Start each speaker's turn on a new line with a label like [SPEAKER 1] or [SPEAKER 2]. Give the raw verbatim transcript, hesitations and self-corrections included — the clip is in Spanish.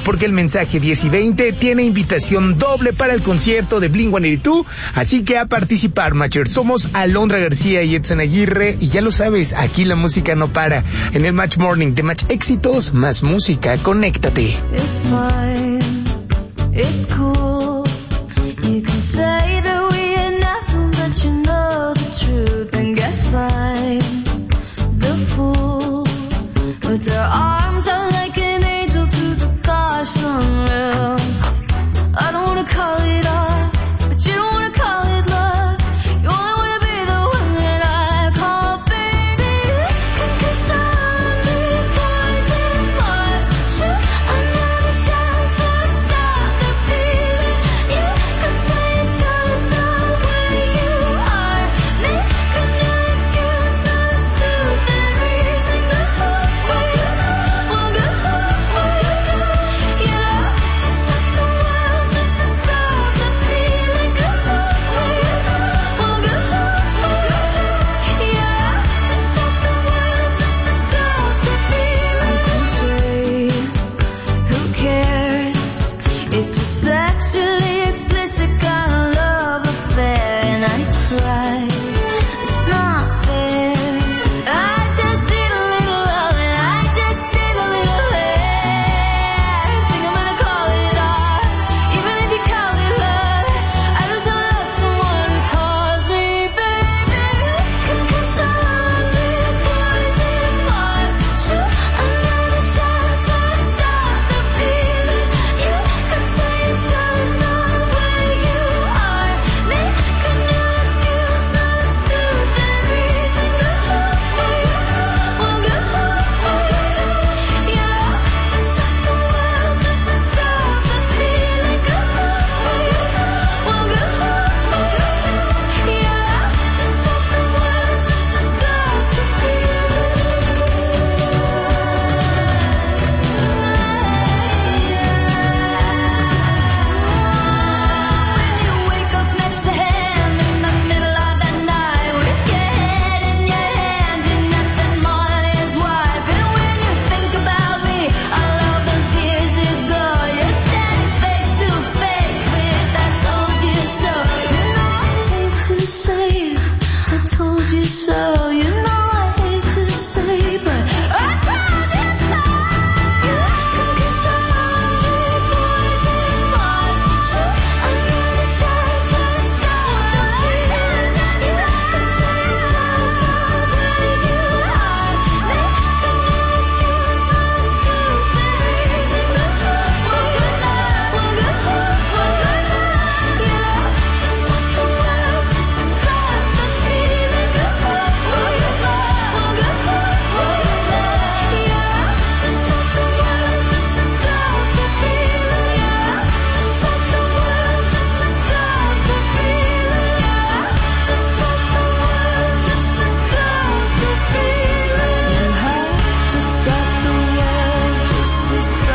[SPEAKER 1] porque el mensaje diez y veinte tiene invitación doble para el concierto de Blink ciento ochenta y dos, así que a participar, Matcher. Somos Alondra García y Edson Aguirre, y ya lo sabes, aquí la música no para. En el Match Morning de Match Éxitos, más música, conéctate.
[SPEAKER 2] It's fine, it's cool.